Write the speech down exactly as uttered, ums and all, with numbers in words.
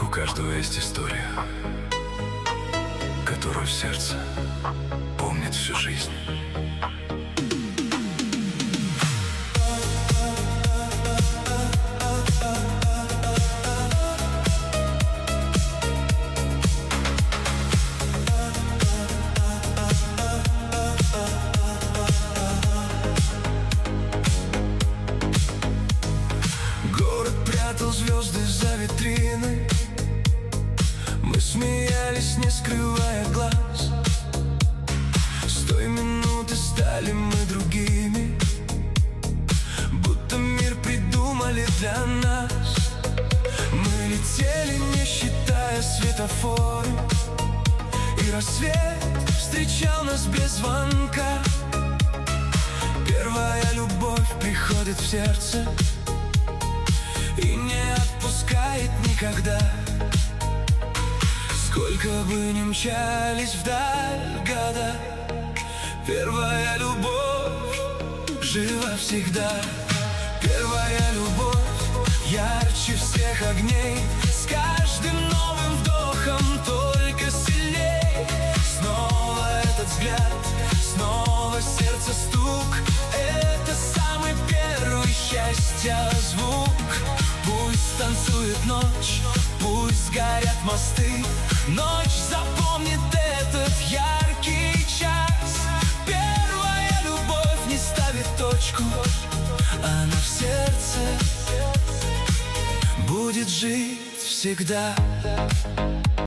У каждого есть история, которую сердце помнит всю жизнь. Город прятал звезды за витрины, мы смеялись, не скрывая глаз. С той минуты стали мы другими, будто мир придумали для нас. Мы летели, не считая светофоры, и рассвет встречал нас без звонка. Первая любовь приходит в сердце и не отпускает никогда. Сколько бы ни мчались вдаль года, первая любовь жива всегда. Первая любовь ярче всех огней, с каждым новым вдохом только сильней. Снова этот взгляд, снова сердце стук, это самый первый счастья звук. Пусть танцует ночь, пусть горят мосты, ночь запомнит этот яркий час. Первая любовь не ставит точку, она в сердце будет жить всегда.